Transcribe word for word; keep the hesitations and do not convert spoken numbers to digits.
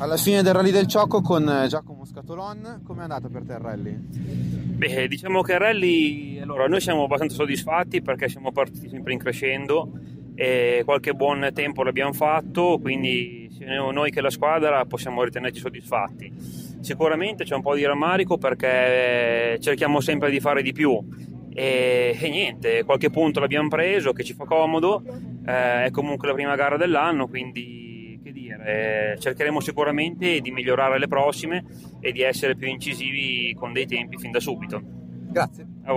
Alla fine del Rally del Ciocco con Giacomo Scatolon, come è andato per te il rally? Beh, diciamo che il rally, allora noi siamo abbastanza soddisfatti perché siamo partiti sempre in crescendo e qualche buon tempo l'abbiamo fatto, quindi sia noi che la squadra possiamo ritenerci soddisfatti. Sicuramente c'è un po' di rammarico perché cerchiamo sempre di fare di più e, e niente, qualche punto l'abbiamo preso che ci fa comodo, eh, è comunque la prima gara dell'anno, quindi che dire, cercheremo sicuramente di migliorare le prossime e di essere più incisivi con dei tempi fin da subito. Grazie.